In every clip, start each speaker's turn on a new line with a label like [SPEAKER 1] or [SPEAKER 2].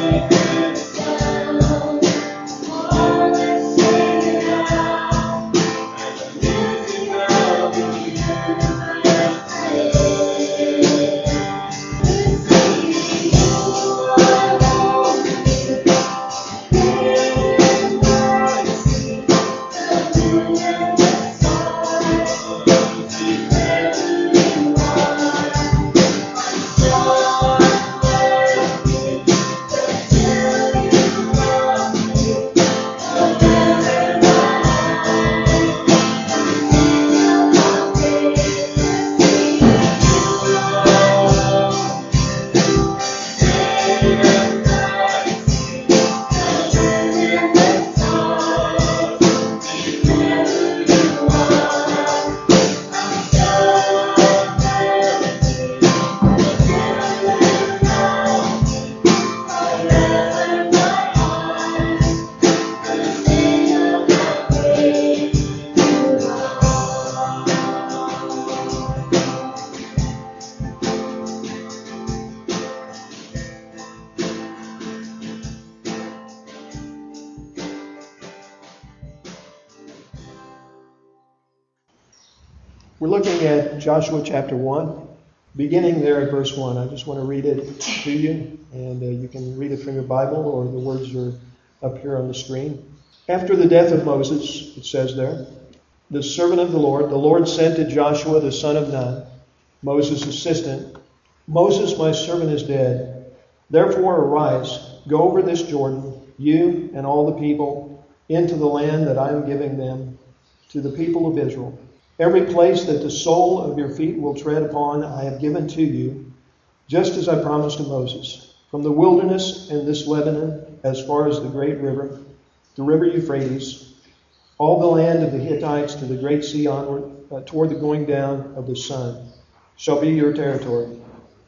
[SPEAKER 1] We're looking at Joshua chapter 1, beginning there at verse 1. I just want to read it to you, and you can read it from your Bible, or the words are up here on the screen. After the death of Moses, it says there, the servant of the Lord sent to Joshua the son of Nun, Moses' assistant, Moses, my servant, is dead. Therefore arise, go over this Jordan, you and all the people, into the land that I am giving them, to the people of Israel. Every place that the sole of your feet will tread upon, I have given to you, just as I promised to Moses. From the wilderness and this Lebanon, as far as the great river, the river Euphrates, all the land of the Hittites to the great sea onward, toward the going down of the sun, shall be your territory.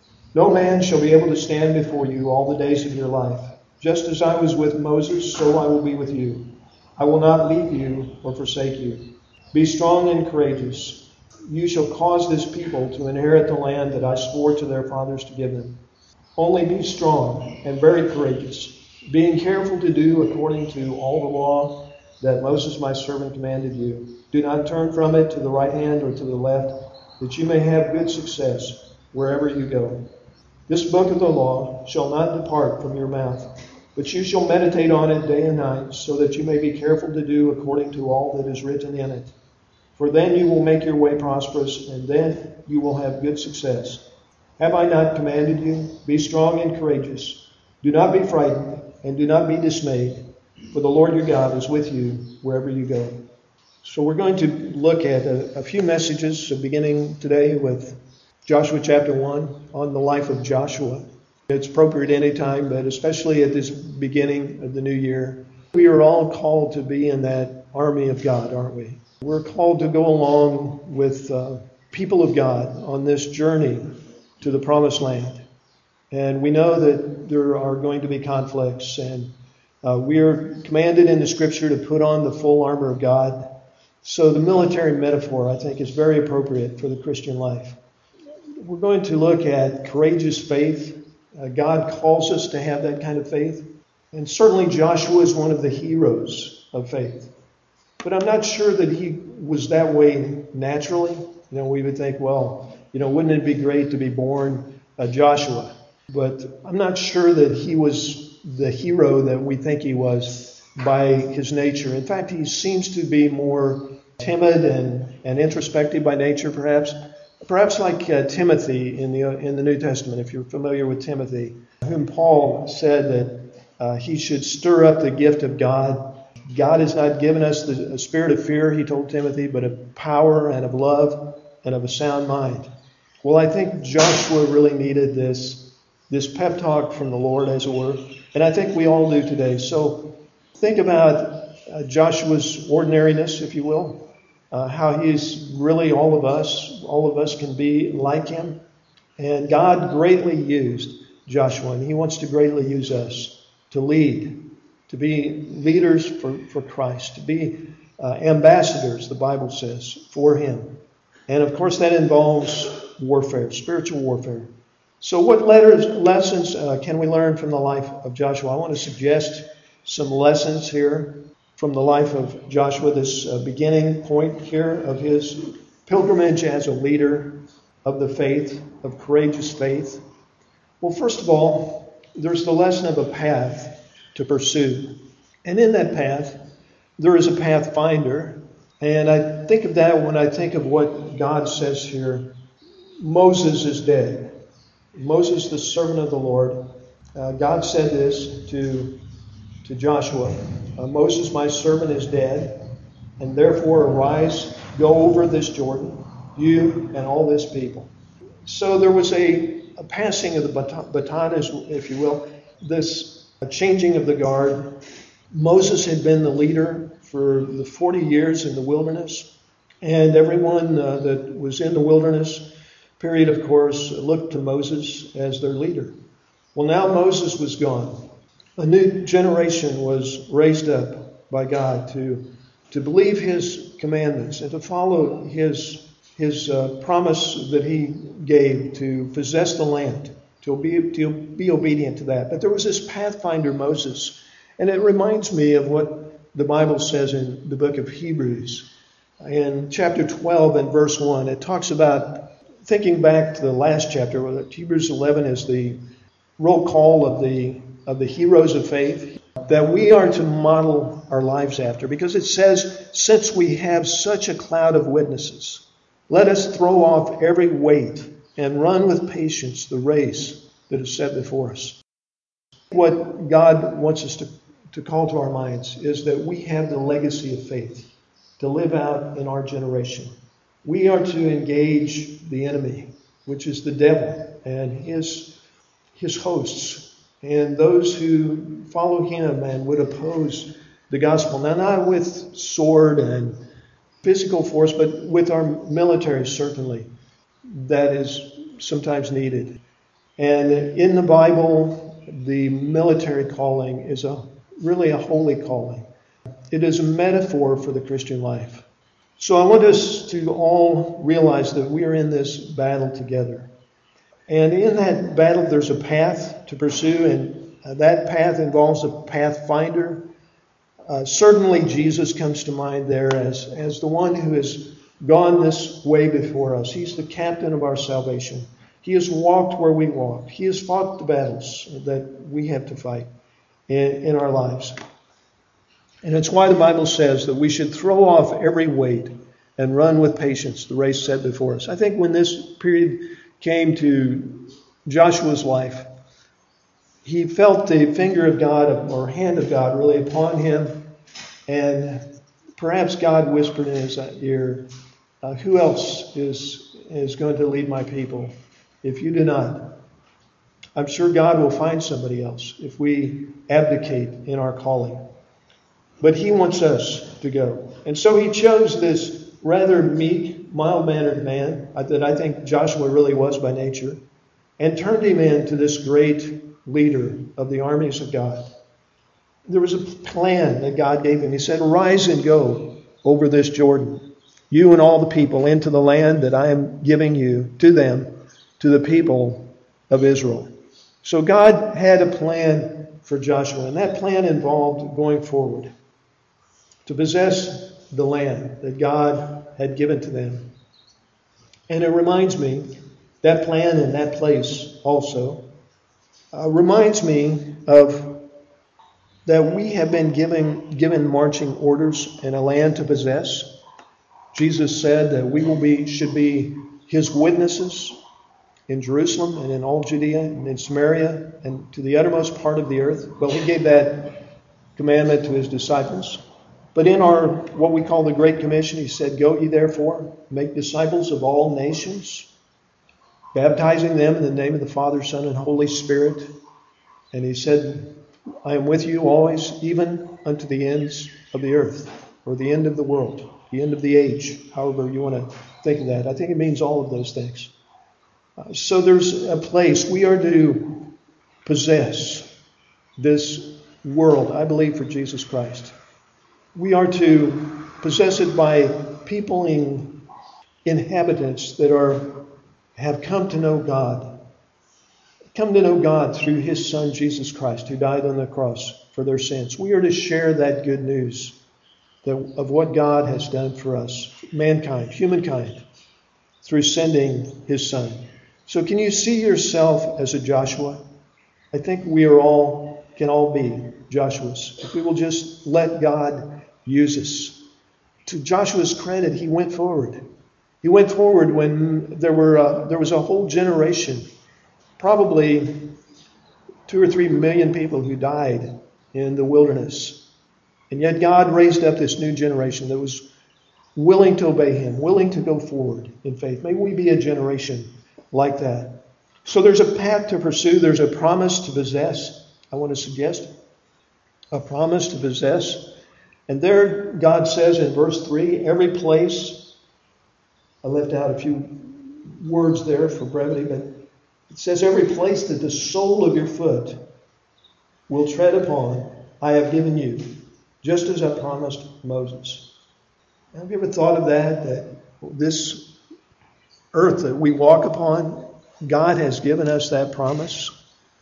[SPEAKER 1] No man shall be able to stand before you all the days of your life. Just as I was with Moses, so I will be with you. I will not leave you or forsake you. Be strong and courageous. You shall cause this people to inherit the land that I swore to their fathers to give them. Only be strong and very courageous, being careful to do according to all the law that Moses my servant commanded you. Do not turn from it to the right hand or to the left, that you may have good success wherever you go. This book of the law shall not depart from your mouth, but you shall meditate on it day and night, so that you may be careful to do according to all that is written in it. For then you will make your way prosperous, and then you will have good success. Have I not commanded you? Be strong and courageous. Do not be frightened, and do not be dismayed, for the Lord your God is with you wherever you go. So we're going to look at a few messages, beginning today with Joshua chapter 1 on the life of Joshua. It's appropriate any time, but especially at this beginning of the new year. We are all called to be in that army of God, aren't we? We're called to go along with people of God on this journey to the promised land. And we know that there are going to be conflicts, and we are commanded in the scripture to put on the full armor of God. So the military metaphor, I think, is very appropriate for the Christian life. We're going to look at courageous faith. God calls us to have that kind of faith. And certainly Joshua is one of the heroes of faith. But I'm not sure that he was that way naturally. We would think, wouldn't it be great to be born Joshua? But I'm not sure that he was the hero that we think he was by his nature. In fact, he seems to be more timid and introspective by nature, perhaps. Perhaps like Timothy in the New Testament, if you're familiar with Timothy, whom Paul said that he should stir up the gift of God. God has not given us a spirit of fear, he told Timothy, but of power and of love and of a sound mind. Well, I think Joshua really needed this pep talk from the Lord, as it were, and I think we all do today. So think about Joshua's ordinariness, if you will, how he's really all of us can be like him. And God greatly used Joshua, and he wants to greatly use us to lead, to be leaders for Christ, to be ambassadors, the Bible says, for him. And of course that involves warfare, spiritual warfare. So what lessons can we learn from the life of Joshua? I want to suggest some lessons here from the life of Joshua, this beginning point here of his pilgrimage as a leader of the faith, of courageous faith. Well, first of all, there's the lesson of a path to pursue. And in that path, there is a pathfinder. And I think of that when I think of what God says here. Moses is dead. Moses, the servant of the Lord. God said this to Joshua. Moses, my servant, is dead. And therefore arise, go over this Jordan, you and all this people. So there was a passing of the baton, if you will, this changing of the guard. Moses had been the leader for the 40 years in the wilderness, and everyone that was in the wilderness period, of course, looked to Moses as their leader. Well, now Moses was gone. A new generation was raised up by God to believe his commandments and to follow his promise that he gave to possess the land, to be obedient to that. But there was this pathfinder, Moses, and it reminds me of what the Bible says in the book of Hebrews. In chapter 12 and verse 1, it talks about, thinking back to the last chapter, where Hebrews 11 is the roll call of the heroes of faith, that we are to model our lives after. Because it says, since we have such a cloud of witnesses, let us throw off every weight and run with patience the race that is set before us. What God wants us to call to our minds is that we have the legacy of faith to live out in our generation. We are to engage the enemy, which is the devil and his hosts, and those who follow him and would oppose the gospel. Now, not with sword and physical force, but with our military, certainly. That is sometimes needed. And in the Bible, the military calling is really a holy calling. It is a metaphor for the Christian life. So I want us to all realize that we are in this battle together. And in that battle, there's a path to pursue, and that path involves a pathfinder. Certainly Jesus comes to mind there as the one who has gone this way before us. He's the captain of our salvation. He has walked where we walked. He has fought the battles that we have to fight in our lives. And it's why the Bible says that we should throw off every weight and run with patience the race set before us. I think when this period came to Joshua's life, he felt the finger of God, or hand of God, really upon him. And perhaps God whispered in his ear, who else is going to lead my people if you do not? I'm sure God will find somebody else if we abdicate in our calling. But he wants us to go. And so he chose this rather meek, mild-mannered man that I think Joshua really was by nature, and turned him into this great leader of the armies of God. There was a plan that God gave him. He said, rise and go over this Jordan, you and all the people, into the land that I am giving you to them, to the people of Israel. So God had a plan for Joshua, and that plan involved going forward to possess the land that God had given to them. And it reminds me, that plan and that place also, reminds me of that we have been given marching orders and a land to possess. Jesus said that we should be his witnesses in Jerusalem and in all Judea and in Samaria and to the uttermost part of the earth. Well, he gave that commandment to his disciples. But in what we call the Great Commission, he said, go ye therefore, make disciples of all nations, baptizing them in the name of the Father, Son, and Holy Spirit. And he said, I am with you always, even unto the ends of the earth, or the end of the world, the end of the age, however you want to think of that. I think it means all of those things. So there's a place we are to possess this world, I believe, for Jesus Christ. We are to possess it by peopling inhabitants that have come to know God come to know God through his Son, Jesus Christ, who died on the cross for their sins. We are to share that good news of what God has done for us, mankind, humankind, through sending his Son. So can you see yourself as a Joshua? I think we can all be Joshuas if we will just let God use us. To Joshua's credit, he went forward. He went forward when there was a whole generation, probably 2 or 3 million people who died in the wilderness. And yet God raised up this new generation that was willing to obey him, willing to go forward in faith. May we be a generation like that. So there's a path to pursue. There's a promise to possess. I want to suggest a promise to possess. And there God says in verse 3, every place, I left out a few words there for brevity, but it says every place that the sole of your foot will tread upon, I have given you, just as I promised Moses. Have you ever thought of that this earth that we walk upon, God has given us that promise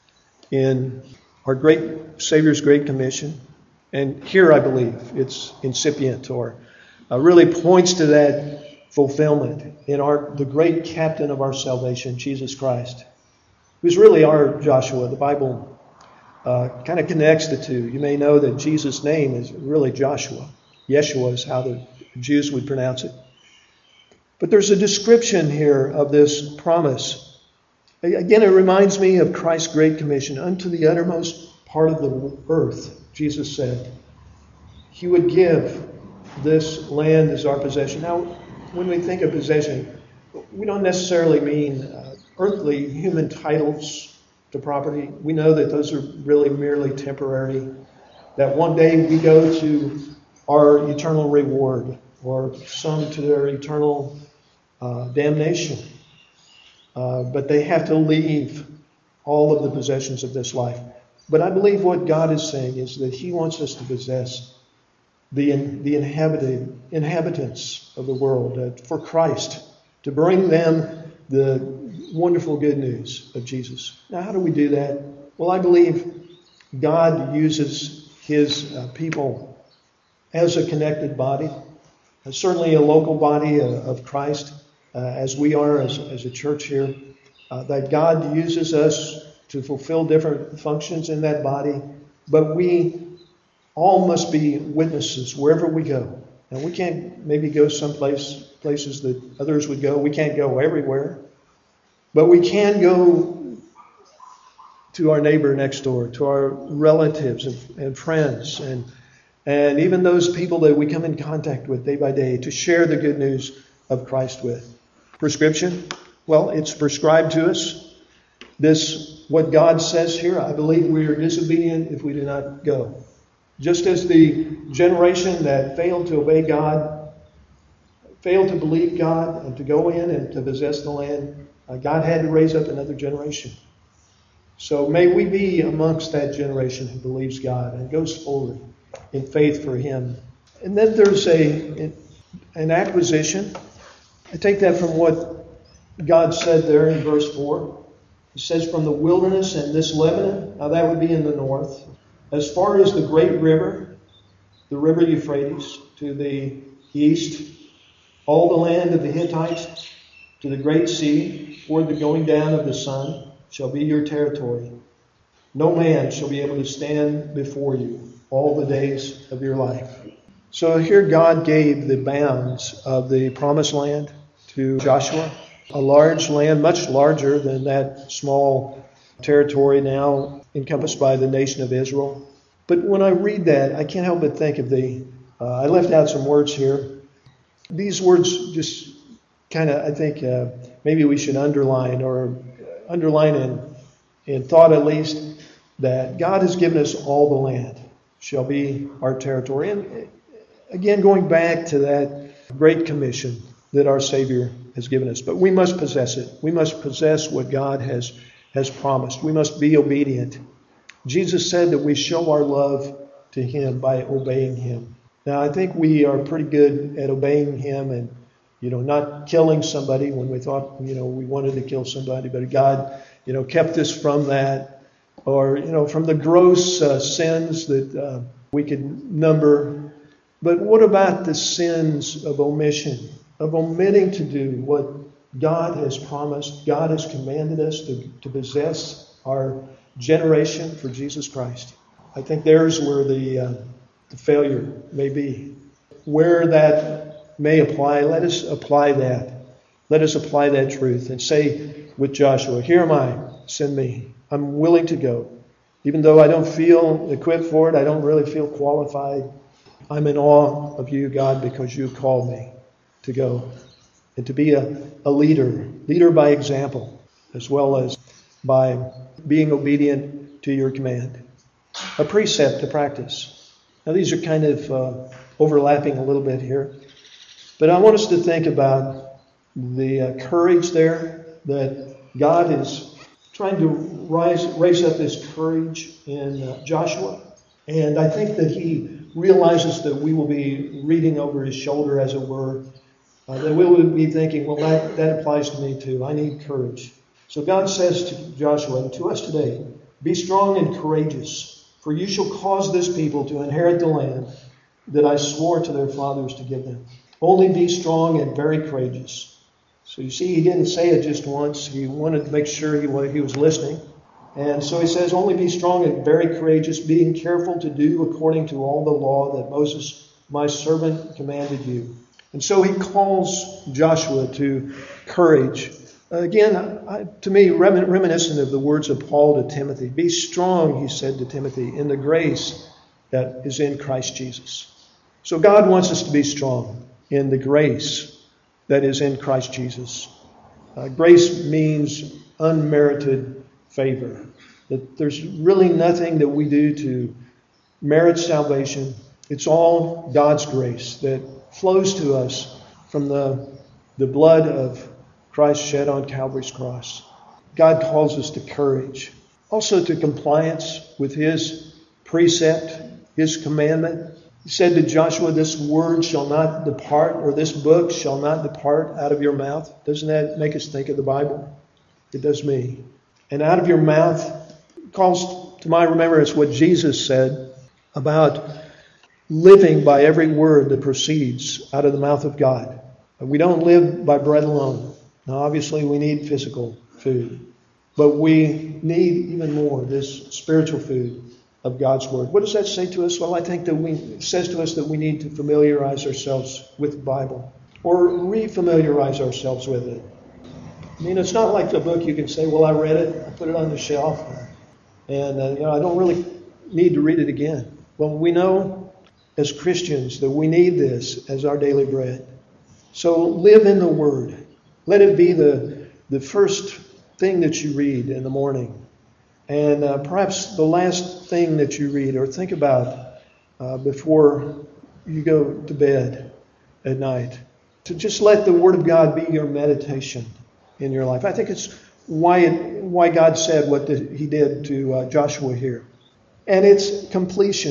[SPEAKER 1] in our great Savior's Great Commission. And here I believe it's incipient or really points to that fulfillment in the great captain of our salvation, Jesus Christ, who's really our Joshua. The Bible kind of connects the two. You may know that Jesus' name is really Joshua. Yeshua is how the Jews would pronounce it. But there's a description here of this promise. Again, it reminds me of Christ's Great Commission. Unto the uttermost part of the earth, Jesus said, he would give this land as our possession. Now, when we think of possession, we don't necessarily mean earthly human titles to property. We know that those are really merely temporary, that one day we go to our eternal reward, or some to their eternal damnation. But they have to leave all of the possessions of this life. But I believe what God is saying is that he wants us to possess the inhabitants of the world for Christ, to bring them the wonderful good news of Jesus. Now, how do we do that? Well, I believe God uses his people as a connected body, certainly a local body of Christ, as we are as a church here, that God uses us to fulfill different functions in that body, but we all must be witnesses wherever we go. And we can't maybe go places that others would go. We can't go everywhere. But we can go to our neighbor next door, to our relatives and friends, and even those people that we come in contact with day by day, to share the good news of Christ with. Prescription? Well, it's prescribed to us. What God says here, I believe we are disobedient if we do not go. Just as the generation that failed to obey God, failed to believe God and to go in and to possess the land, God had to raise up another generation. So may we be amongst that generation who believes God and goes forward in faith for him. And then there's an acquisition. I take that from what God said there in verse 4. It says, from the wilderness and this Lebanon, now that would be in the north, as far as the great river, the river Euphrates, to the east, all the land of the Hittites, to the great sea, toward the going down of the sun, shall be your territory. No man shall be able to stand before you all the days of your life. So here God gave the bounds of the promised land to Joshua. A large land, much larger than that small territory now encompassed by the nation of Israel. But when I read that, I can't help but think of I left out some words here. These words just kind of, I think, maybe we should underline in thought at least, that God has given us all the land, shall be our territory. And again, going back to that great commission that our Savior has given us. But we must possess it. We must possess what God has promised. We must be obedient. Jesus said that we show our love to him by obeying him. Now, I think we are pretty good at obeying him and, not killing somebody when we thought, we wanted to kill somebody. But God kept us from that, or, from the gross sins that we could number. But what about the sins of omission, of omitting to do what God has promised, God has commanded us to possess our generation for Jesus Christ? I think there's where the failure may be. Where that may apply, let us apply that. Let us apply that truth and say with Joshua, "Here am I, send me. I'm willing to go. Even though I don't feel equipped for it, I don't really feel qualified. I'm in awe of you, God, because you called me to go and to be a leader by example, as well as by being obedient to your command. A precept to practice." Now these are kind of overlapping a little bit here, but I want us to think about the courage there, that God is trying to raise up His courage in Joshua. And I think that He realizes that we will be reading over His shoulder, as it were, that we will be thinking, well, that applies to me too. I need courage. So God says to Joshua and to us today, "Be strong and courageous, for you shall cause this people to inherit the land that I swore to their fathers to give them. Only be strong and very courageous." So you see, He didn't say it just once. He wanted to make sure he was listening. And so He says, "Only be strong and very courageous, being careful to do according to all the law that Moses, my servant, commanded you." And so He calls Joshua to courage. Again, to me, reminiscent of the words of Paul to Timothy. "Be strong," he said to Timothy, "in the grace that is in Christ Jesus." So God wants us to be strong in the grace that is in Christ Jesus. Grace means unmerited favor. That there's really nothing that we do to merit salvation. It's all God's grace that flows to us from the blood of Christ shed on Calvary's cross. God calls us to courage. Also to compliance with His precept, His commandment. He said to Joshua, "This word shall not depart," or "this book shall not depart out of your mouth." Doesn't that make us think of the Bible? It does me. And out of your mouth calls to my remembrance what Jesus said about living by every word that proceeds out of the mouth of God. We don't live by bread alone. Now, obviously, we need physical food, but we need even more this spiritual food of God's Word. What does that say to us? Well, I think that it says to us that we need to familiarize ourselves with the Bible, or re-familiarize ourselves with it. I mean, it's not like the book you can say, "Well, I read it, I put it on the shelf, and I don't really need to read it again." Well, we know as Christians that we need this as our daily bread. So live in the Word. Let it be the first thing that you read in the morning. And perhaps the last thing that you read or think about before you go to bed at night. To just let the Word of God be your meditation in your life. I think it's why God said what He did to Joshua here. And it's completion.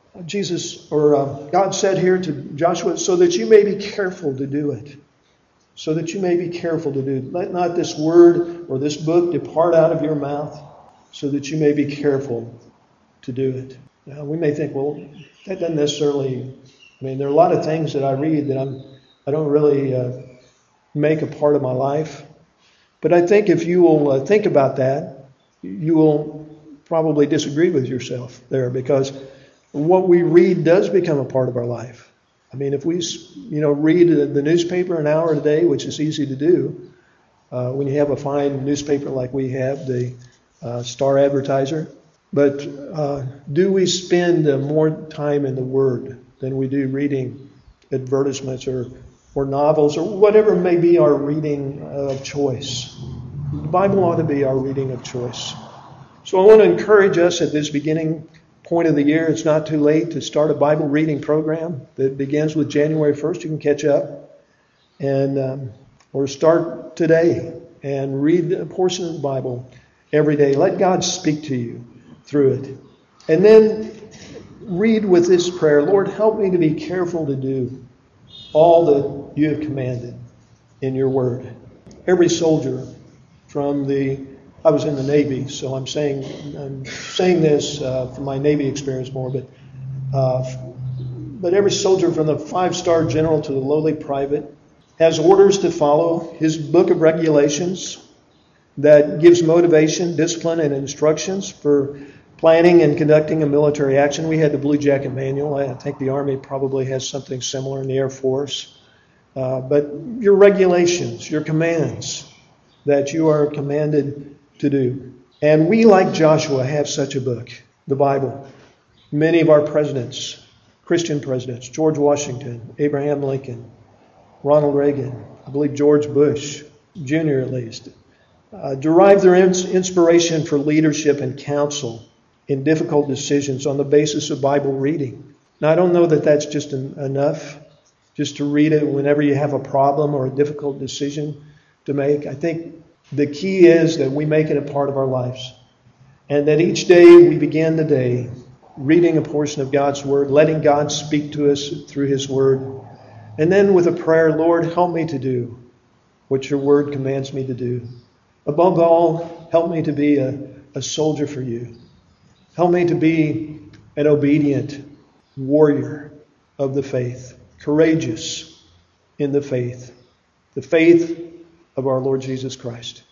[SPEAKER 1] God said here to Joshua, "So that you may be careful to do it." So that you may be careful to do it. Let not this word or this book depart out of your mouth, so that you may be careful to do it. Now, we may think, well, that doesn't necessarily, there are a lot of things that I read that I don't really make a part of my life. But I think if you will think about that, you will probably disagree with yourself there, because what we read does become a part of our life. If we read the newspaper an hour a day, which is easy to do, when you have a fine newspaper like we have, the Star Advertiser. But do we spend more time in the Word than we do reading advertisements or novels or whatever may be our reading of choice? The Bible ought to be our reading of choice. So I want to encourage us at this beginning point of the year. It's not too late to start a Bible reading program that begins with January 1st. You can catch up or start today and read a portion of the Bible every day. Let God speak to you through it. And then read with this prayer, "Lord, help me to be careful to do all that you have commanded in your word." Every soldier, from the I was in the Navy, so I'm saying this from my Navy experience more, but every soldier from the 5-star general to the lowly private has orders to follow. His book of regulations that gives motivation, discipline, and instructions for planning and conducting a military action. We had the Blue Jacket Manual. I think the Army probably has something similar in the Air Force. But your regulations, your commands that you are commanded to do. And we, like Joshua, have such a book, the Bible. Many of our presidents, Christian presidents, George Washington, Abraham Lincoln, Ronald Reagan, I believe George Bush, Jr. at least, derive their inspiration for leadership and counsel in difficult decisions on the basis of Bible reading. Now, I don't know that that's just enough, just to read it whenever you have a problem or a difficult decision to make. I think the key is that we make it a part of our lives, and that each day we begin the day reading a portion of God's Word, letting God speak to us through His Word, and then with a prayer, Lord, help me to do what your Word commands me to do. Above all, help me to be a soldier for you. Help me to be an obedient warrior of the faith, courageous in the faith of our Lord Jesus Christ.